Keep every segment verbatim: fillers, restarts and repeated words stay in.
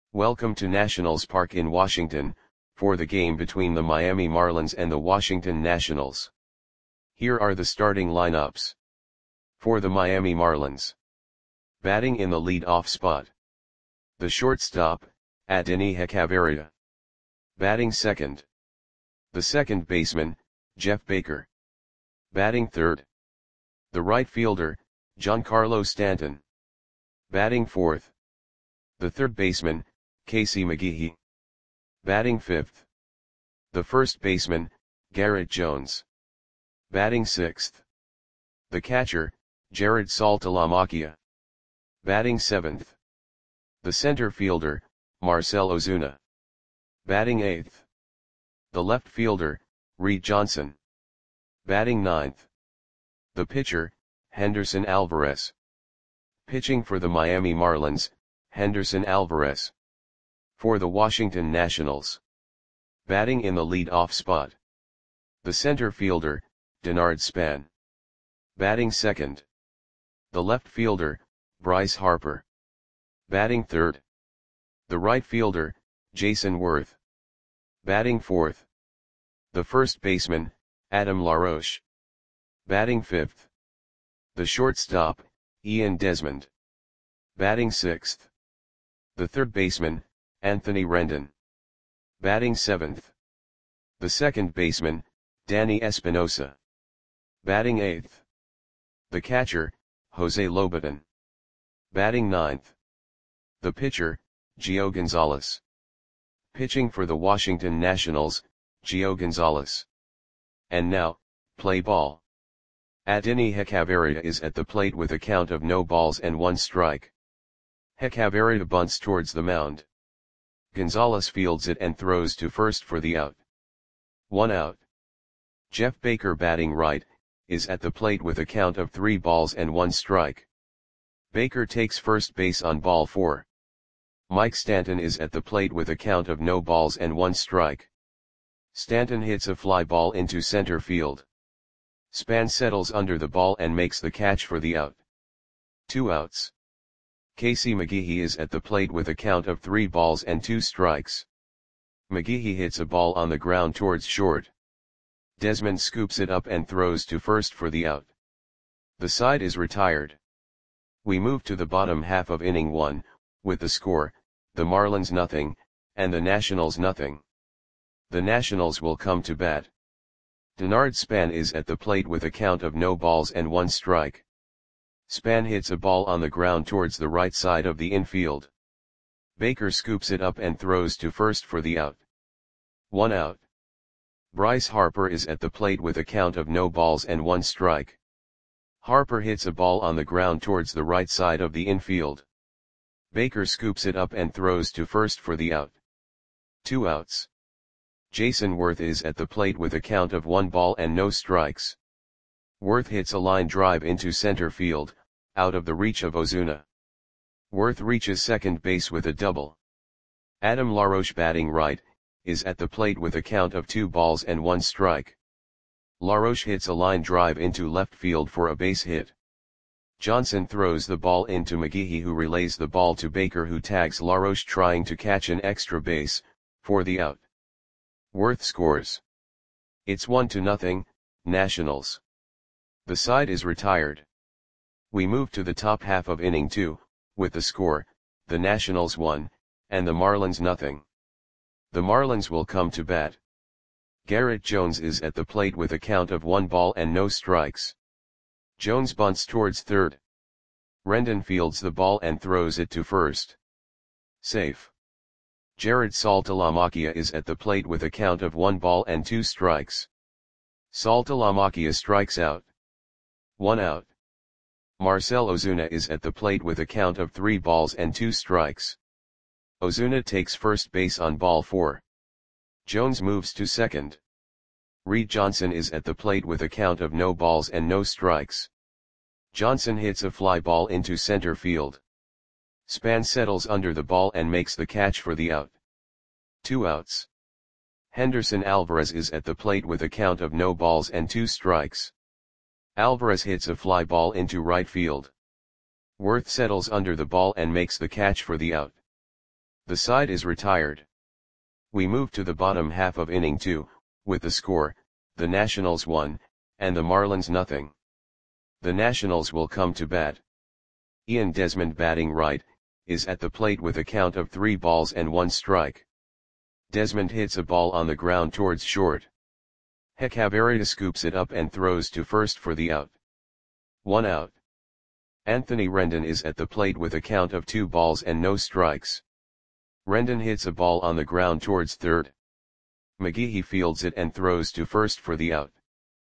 Welcome to Nationals Park in Washington, for the game between the Miami Marlins and the Washington Nationals. Here are the starting lineups. For the Miami Marlins. Batting in the lead-off spot. The shortstop, Adeiny Hechavarria. Batting second. The second baseman, Jeff Baker. Batting third. The right fielder, Giancarlo Stanton. Batting fourth. The third baseman, Casey McGehee. Batting fifth. The first baseman, Garrett Jones. Batting sixth. The catcher, Jared Saltalamacchia. Batting seventh. The center fielder, Marcell Ozuna. Batting eighth. The left fielder, Reed Johnson. Batting ninth. The pitcher, Henderson Alvarez. Pitching for the Miami Marlins, Henderson Alvarez. For the Washington Nationals. Batting in the lead-off spot. The center fielder, Denard Span. Batting second. The left fielder, Bryce Harper. Batting third. The right fielder, Jayson Werth. Batting fourth. The first baseman, Adam LaRoche. Batting fifth. The shortstop, Ian Desmond. Batting sixth. The third baseman, Anthony Rendon. Batting seventh. The second baseman, Danny Espinosa. Batting eighth. The catcher, Jose Lobaton. Batting ninth. The pitcher, Gio Gonzalez. Pitching for the Washington Nationals, Gio Gonzalez. And now, play ball. Adeiny Hechavarria is at the plate with a count of no balls and one strike. Hechavarria bunts towards the mound. Gonzalez fields it and throws to first for the out. One out. Jeff Baker, batting right, is at the plate with a count of three balls and one strike. Baker takes first base on ball four. Mike Stanton is at the plate with a count of no balls and one strike. Stanton hits a fly ball into center field. Span settles under the ball and makes the catch for the out. Two outs. Casey McGehee is at the plate with a count of three balls and two strikes. McGehee hits a ball on the ground towards short. Desmond scoops it up and throws to first for the out. The side is retired. We move to the bottom half of inning one, with the score, the Marlins nothing, and the Nationals nothing. The Nationals will come to bat. Denard Span is at the plate with a count of no balls and one strike. Span hits a ball on the ground towards the right side of the infield. Baker scoops it up and throws to first for the out. One out. Bryce Harper is at the plate with a count of no balls and one strike. Harper hits a ball on the ground towards the right side of the infield. Baker scoops it up and throws to first for the out. Two outs. Jayson Werth is at the plate with a count of one ball and no strikes. Werth hits a line drive into center field, out of the reach of Ozuna. Werth reaches second base with a double. Adam LaRoche, batting right, is at the plate with a count of two balls and one strike. LaRoche hits a line drive into left field for a base hit. Johnson throws the ball into McGehee, who relays the ball to Baker, who tags LaRoche trying to catch an extra base, for the out. Werth scores. It's one to nothing, Nationals. The side is retired. We move to the top half of inning two, with the score, the Nationals one, and the Marlins nothing. The Marlins will come to bat. Garrett Jones is at the plate with a count of one ball and no strikes. Jones bunts towards third. Rendon fields the ball and throws it to first. Safe. Jared Saltalamacchia is at the plate with a count of one ball and two strikes. Saltalamacchia strikes out. One out. Marcell Ozuna is at the plate with a count of three balls and two strikes. Ozuna takes first base on ball four. Jones moves to second. Reed Johnson is at the plate with a count of no balls and no strikes. Johnson hits a fly ball into center field. Span settles under the ball and makes the catch for the out. Two outs. Henderson Alvarez is at the plate with a count of no balls and two strikes. Alvarez hits a fly ball into right field. Werth settles under the ball and makes the catch for the out. The side is retired. We move to the bottom half of inning two, with the score, the Nationals one, and the Marlins nothing. The Nationals will come to bat. Ian Desmond, batting right, is at the plate with a count of three balls and one strike. Desmond hits a ball on the ground towards short. Hechavarria scoops it up and throws to first for the out. One out. Anthony Rendon is at the plate with a count of two balls and no strikes. Rendon hits a ball on the ground towards third. McGehee fields it and throws to first for the out.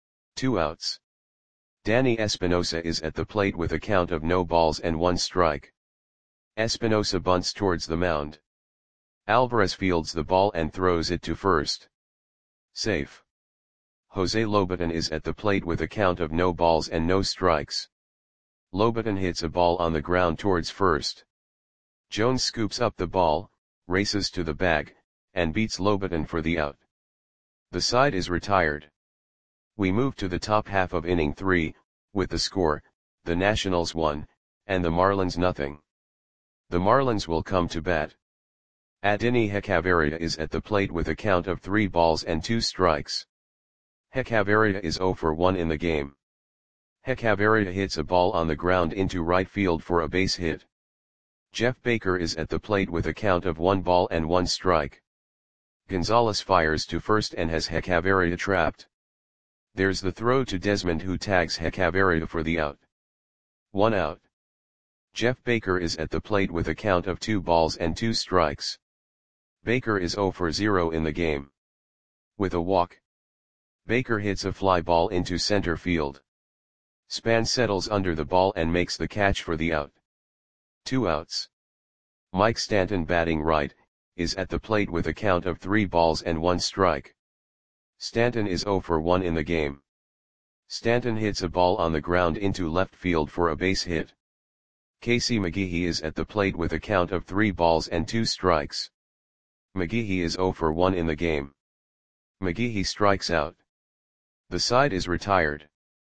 Two outs. Danny Espinosa is at the plate with a count of no balls and one strike. Espinosa bunts towards the mound. Alvarez fields the ball and throws it to first. Safe. Jose Lobaton is at the plate with a count of no balls and no strikes. Lobaton hits a ball on the ground towards first. Jones scoops up the ball, races to the bag, and beats Lobaton for the out. The side is retired. We move to the top half of inning three, with the score, the Nationals one, and the Marlins nothing. The Marlins will come to bat. Adeiny Hechavarria is at the plate with a count of three balls and two strikes. Hechavarria is zero for one in the game. Hechavarria hits a ball on the ground into right field for a base hit. Jeff Baker is at the plate with a count of one ball and one strike. Gonzalez fires to first and has Hechavarria trapped. There's the throw to Desmond, who tags Hechavarria for the out. One out. Jeff Baker is at the plate with a count of two balls and two strikes. Baker is zero for zero in the game. With a walk, Baker hits a fly ball into center field. Span settles under the ball and makes the catch for the out. Two outs. Mike Stanton, batting right, is at the plate with a count of three balls and one strike. Stanton is zero for one in the game. Stanton hits a ball on the ground into left field for a base hit. Casey McGehee is at the plate with a count of three balls and two strikes. McGehee is zero for one in the game. McGehee strikes out. The side is retired.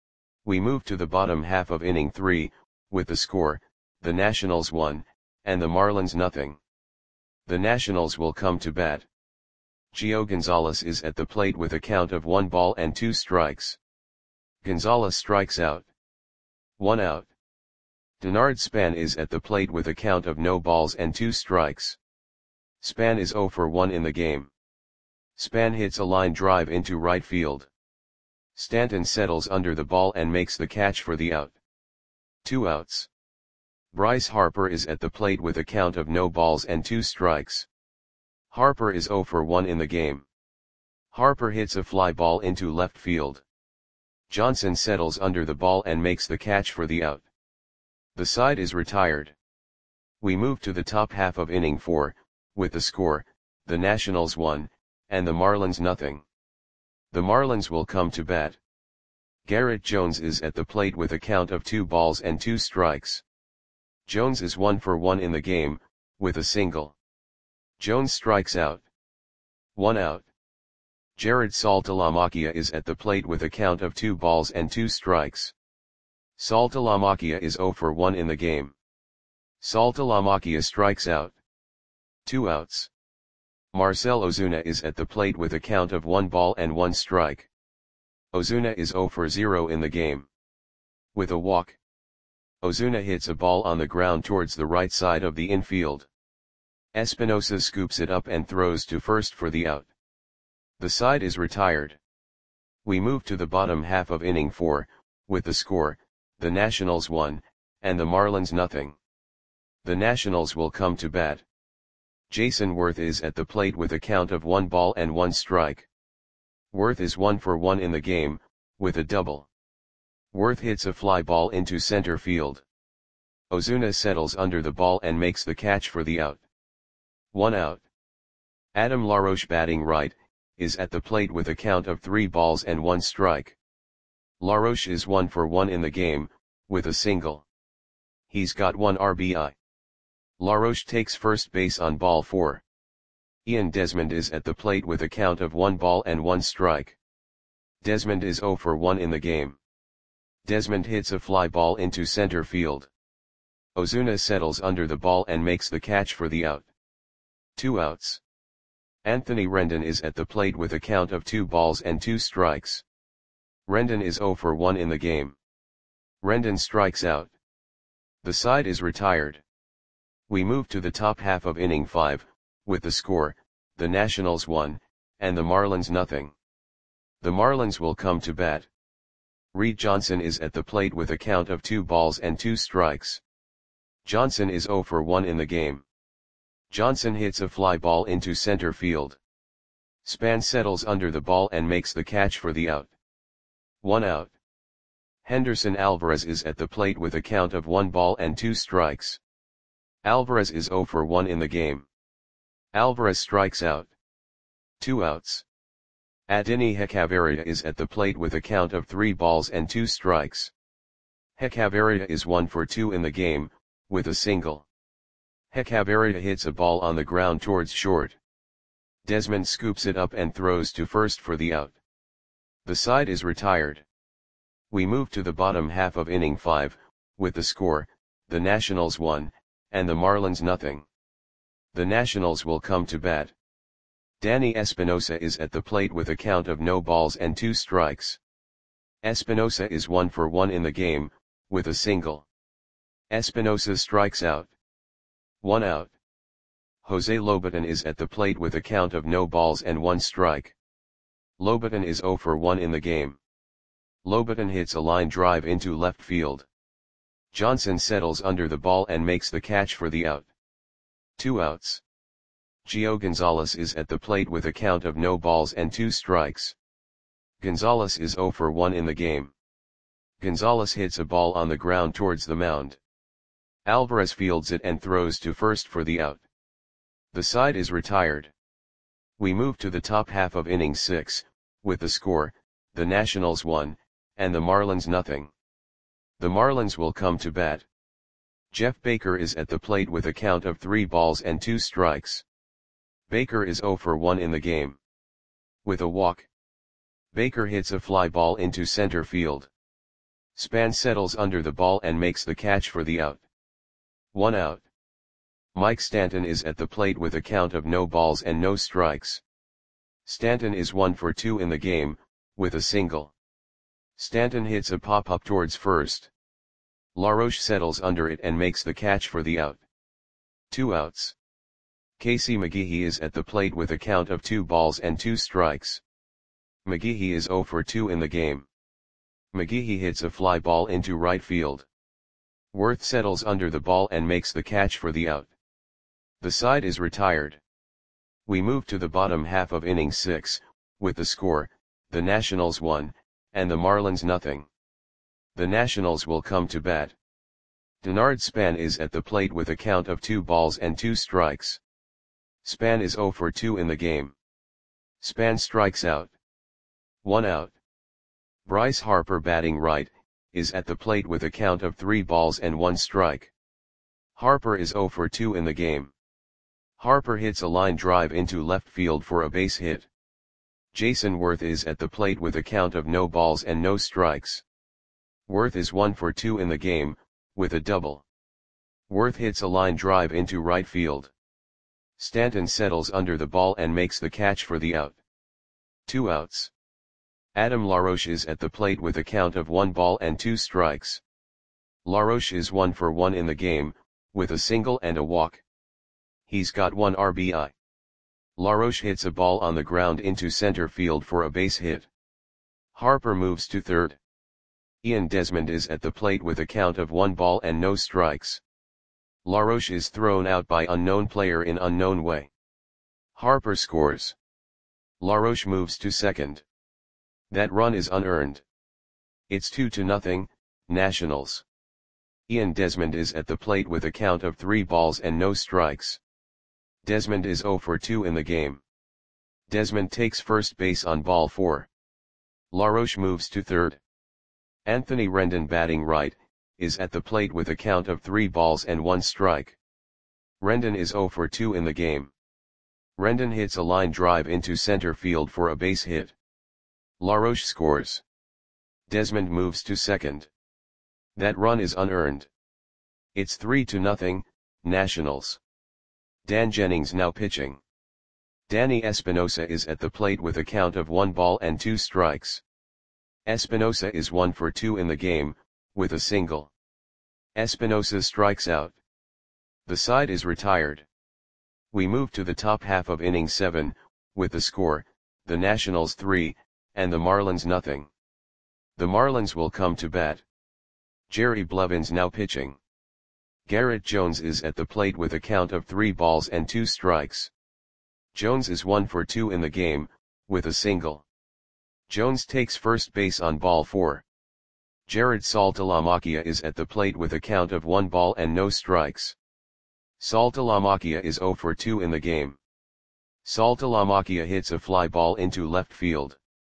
We move to the bottom half of inning three, with the score, the Nationals one, and the Marlins nothing. The Nationals will come to bat. Gio Gonzalez is at the plate with a count of one ball and two strikes. Gonzalez strikes out. One out. Denard Span is at the plate with a count of no balls and two strikes. Span is zero for one in the game. Span hits a line drive into right field. Stanton settles under the ball and makes the catch for the out. Two outs. Bryce Harper is at the plate with a count of no balls and two strikes. Harper is zero for one in the game. Harper hits a fly ball into left field. Johnson settles under the ball and makes the catch for the out. The side is retired. We move to the top half of inning four, with the score, the Nationals one, and the Marlins nothing. The Marlins will come to bat. Garrett Jones is at the plate with a count of two balls and two strikes. Jones is one for one in the game, with a single. Jones strikes out. One out. Jared Saltalamacchia is at the plate with a count of two balls and two strikes. Saltalamacchia is zero for one in the game. Saltalamacchia strikes out. Two outs. Marcell Ozuna is at the plate with a count of one ball and one strike. Ozuna is zero for zero in the game. With a walk, Ozuna hits a ball on the ground towards the right side of the infield. Espinosa scoops it up and throws to first for the out. The side is retired. We move to the bottom half of inning four, with the score, the Nationals one, and the Marlins nothing. The Nationals will come to bat. Jason Worth is at the plate with a count of one ball and one strike. Worth is one for one in the game, with a double. Worth hits a fly ball into center field. Ozuna settles under the ball and makes the catch for the out. One out. Adam LaRoche, batting right, is at the plate with a count of three balls and one strike. LaRoche is one for one in the game, with a single. He's got one R B I. LaRoche takes first base on ball four. Ian Desmond is at the plate with a count of one ball and one strike. Desmond is zero for one in the game. Desmond hits a fly ball into center field. Ozuna settles under the ball and makes the catch for the out. Two outs. Anthony Rendon is at the plate with a count of two balls and two strikes. Rendon is zero for one in the game. Rendon strikes out. The side is retired. We move to the top half of inning five, with the score, the Nationals one, and the Marlins nothing. The Marlins will come to bat. Reed Johnson is at the plate with a count of two balls and two strikes. Johnson is zero for one in the game. Johnson hits a fly ball into center field. Span settles under the ball and makes the catch for the out. One out. Henderson Alvarez is at the plate with a count of one ball and two strikes. Alvarez is zero for one in the game. Alvarez strikes out. Two outs. Adeiny Hechavarria is at the plate with a count of three balls and two strikes. Hechavarria is one for two in the game, with a single. Hechavarria hits a ball on the ground towards short. Desmond scoops it up and throws to first for the out. The side is retired. We move to the bottom half of inning five, with the score, the Nationals one, and the Marlins nothing. The Nationals will come to bat. Danny Espinosa is at the plate with a count of no balls and two strikes. Espinosa is one for one in the game, with a single. Espinosa strikes out. One out. Jose Lobaton is at the plate with a count of no balls and one strike. Lobaton is zero for one in the game. Lobaton hits a line drive into left field. Johnson settles under the ball and makes the catch for the out. Two outs. Gio Gonzalez is at the plate with a count of no balls and two strikes. Gonzalez is zero for one in the game. Gonzalez hits a ball on the ground towards the mound. Alvarez fields it and throws to first for the out. The side is retired. We move to the top half of inning six, with the score, the Nationals one, and the Marlins nothing. The Marlins will come to bat. Jeff Baker is at the plate with a count of three balls and two strikes. Baker is zero for one in the game. With a walk. Baker hits a fly ball into center field. Span settles under the ball and makes the catch for the out. One out. Mike Stanton is at the plate with a count of no balls and no strikes. Stanton is one for two in the game, with a single. Stanton hits a pop-up towards first. LaRoche settles under it and makes the catch for the out. Two outs. Casey McGehee is at the plate with a count of two balls and two strikes. McGehee is zero for two in the game. McGehee hits a fly ball into right field. Worth settles under the ball and makes the catch for the out. The side is retired. We move to the bottom half of inning six, with the score, the Nationals one, and the Marlins nothing. The Nationals will come to bat. Denard Span is at the plate with a count of two balls and two strikes. Span is zero for two in the game. Span strikes out. One out. Bryce Harper, batting right, is at the plate with a count of three balls and one strike. Harper is zero for two in the game. Harper hits a line drive into left field for a base hit. Jason Worth is at the plate with a count of no balls and no strikes. Worth is one for two in the game, with a double. Worth hits a line drive into right field. Stanton settles under the ball and makes the catch for the out. Two outs. Adam LaRoche is at the plate with a count of one ball and two strikes. LaRoche is one for one in the game, with a single and a walk. He's got one R B I. LaRoche hits a ball on the ground into center field for a base hit. Harper moves to third. Ian Desmond is at the plate with a count of one ball and no strikes. LaRoche is thrown out by unknown player in unknown way. Harper scores. LaRoche moves to second. That run is unearned. It's two to nothing, Nationals. Ian Desmond is at the plate with a count of three balls and no strikes. Desmond is zero for two in the game. Desmond takes first base on ball four. LaRoche moves to third. Anthony Rendon, batting right, is at the plate with a count of three balls and one strike. Rendon is zero for two in the game. Rendon hits a line drive into center field for a base hit. LaRoche scores. Desmond moves to second. That run is unearned. It's three to nothing, Nationals. Dan Jennings now pitching. Danny Espinosa is at the plate with a count of one ball and two strikes. Espinosa is one for two in the game, with a single. Espinosa strikes out. The side is retired. We move to the top half of inning seven, with the score, the Nationals three, and the Marlins nothing. The Marlins will come to bat. Jerry Blevins now pitching. Garrett Jones is at the plate with a count of three balls and two strikes. Jones is one for two in the game, with a single. Jones takes first base on ball four. Jared Saltalamacchia is at the plate with a count of one ball and no strikes. Saltalamacchia is zero for two in the game. Saltalamacchia hits a fly ball into left field.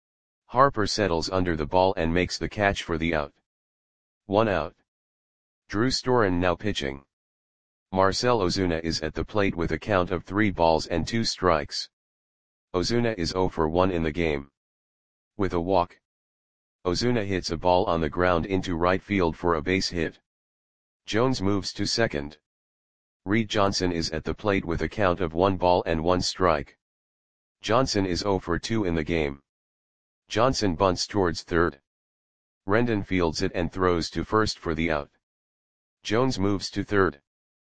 Harper settles under the ball and makes the catch for the out. One out. Drew Storen now pitching. Marcell Ozuna is at the plate with a count of three balls and two strikes. Ozuna is zero for one in the game. With a walk, Ozuna hits a ball on the ground into right field for a base hit. Jones moves to second. Reed Johnson is at the plate with a count of one ball and one strike. Johnson is zero for two in the game. Johnson bunts towards third. Rendon fields it and throws to first for the out. Jones moves to third.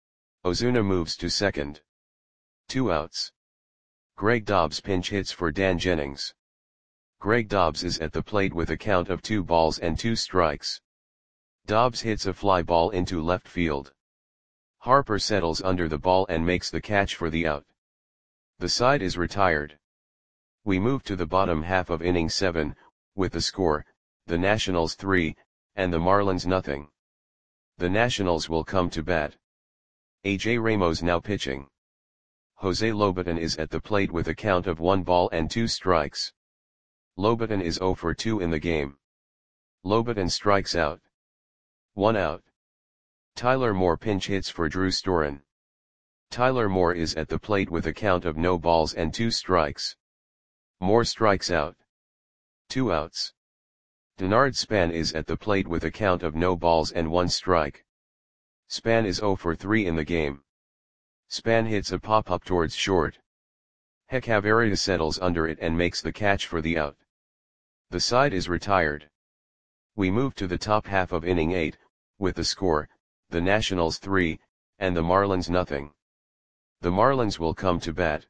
Ozuna moves to second. Two outs. Greg Dobbs pinch hits for Dan Jennings. Greg Dobbs is at the plate with a count of two balls and two strikes. Dobbs hits a fly ball into left field. Harper settles under the ball and makes the catch for the out. The side is retired. We move to the bottom half of inning seven, with the score, the Nationals three, and the Marlins nothing. The Nationals will come to bat. A J Ramos now pitching. Jose Lobaton is at the plate with a count of one ball and two strikes. Lobaton is zero for two in the game. Lobaton strikes out. One out. Tyler Moore pinch hits for Drew Storen. Tyler Moore is at the plate with a count of no balls and two strikes. Moore strikes out. Two outs. Denard Span is at the plate with a count of no balls and one strike. Span is zero for three in the game. Span hits a pop-up towards short. Hechavarria settles under it and makes the catch for the out. The side is retired. We move to the top half of inning eight, with the score, the Nationals three, and the Marlins nothing. The Marlins will come to bat.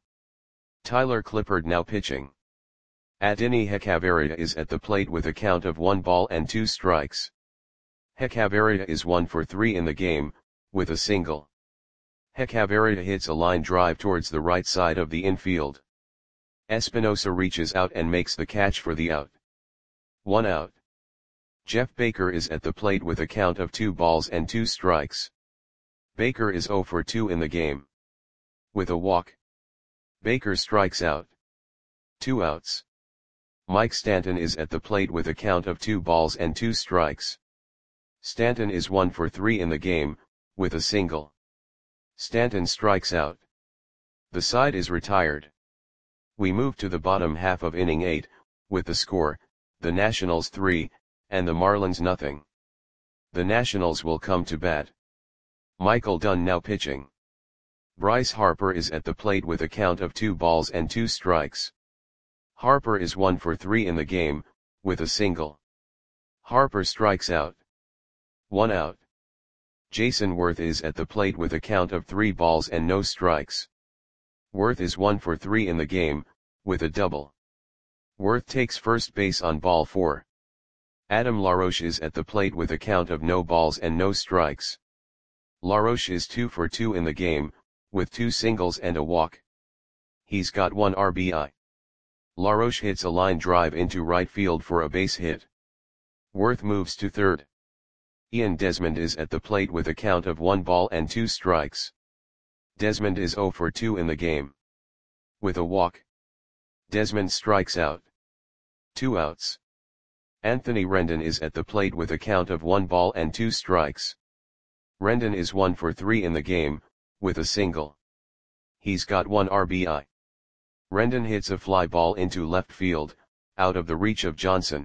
Tyler Clippard now pitching. Adeiny Hechavarria is at the plate with a count of one ball and two strikes. Hechavarria is one for three in the game, with a single. Hechavarria hits a line drive towards the right side of the infield. Espinosa reaches out and makes the catch for the out. One out. Jeff Baker is at the plate with a count of two balls and two strikes. Baker is zero for two in the game. With a walk, Baker strikes out. Two outs. Mike Stanton is at the plate with a count of two balls and two strikes. Stanton is one for three in the game, with a single. Stanton strikes out. The side is retired. We move to the bottom half of inning eight, with the score, the Nationals three, and the Marlins nothing. The Nationals will come to bat. Michael Dunn now pitching. Bryce Harper is at the plate with a count of two balls and two strikes. Harper is one for three in the game, with a single. Harper strikes out. One out. Jason Worth is at the plate with a count of three balls and no strikes. Worth is one for three in the game, with a double. Worth takes first base on ball four. Adam LaRoche is at the plate with a count of no balls and no strikes. LaRoche is two for two in the game, with two singles and a walk. He's got one R B I. LaRoche hits a line drive into right field for a base hit. Worth moves to third. Ian Desmond is at the plate with a count of one ball and two strikes. Desmond is zero for two in the game. With a walk, Desmond strikes out. Two outs. Anthony Rendon is at the plate with a count of one ball and two strikes. Rendon is one for three in the game, with a single. He's got one R B I. Rendon hits a fly ball into left field, out of the reach of Johnson.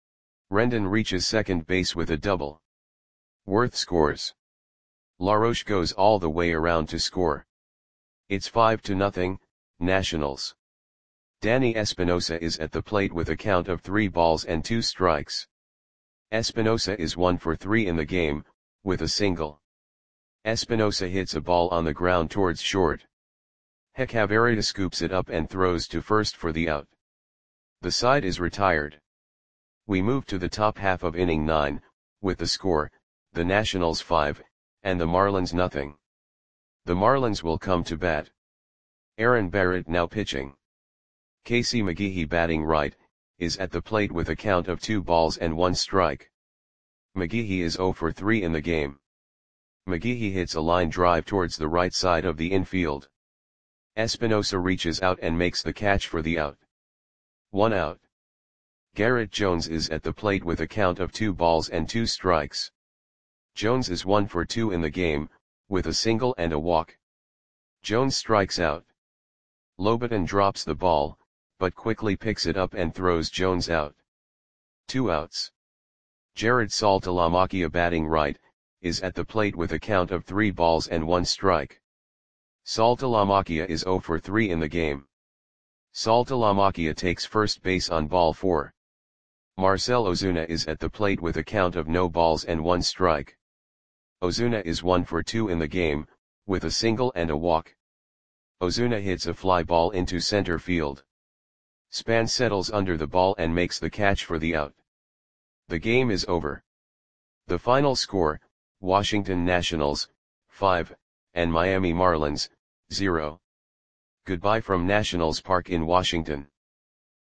Rendon reaches second base with a double. Worth scores. LaRoche goes all the way around to score. It's five to nothing, Nationals. Danny Espinosa is at the plate with a count of three balls and two strikes. Espinosa is one for three in the game, with a single. Espinosa hits a ball on the ground towards short. Hechavarria scoops it up and throws to first for the out. The side is retired. We move to the top half of inning nine, with the score, the Nationals five, and the Marlins nothing. The Marlins will come to bat. Aaron Barrett now pitching. Casey McGehee batting right, is at the plate with a count of two balls and one strike. McGehee is zero for three in the game. McGehee hits a line drive towards the right side of the infield. Espinosa reaches out and makes the catch for the out. One out. Garrett Jones is at the plate with a count of two balls and two strikes. Jones is one for two in the game, with a single and a walk. Jones strikes out. Lobaton drops the ball, but quickly picks it up and throws Jones out. Two outs. Jared Saltalamacchia batting right, is at the plate with a count of three balls and one strike. Saltalamacchia is zero for three in the game. Saltalamacchia takes first base on ball four. Marcell Ozuna is at the plate with a count of no balls and one strike. Ozuna is one for two in the game, with a single and a walk. Ozuna hits a fly ball into center field. Span settles under the ball and makes the catch for the out. The game is over. The final score, Washington Nationals, five, and Miami Marlins, zero. Goodbye from Nationals Park in Washington.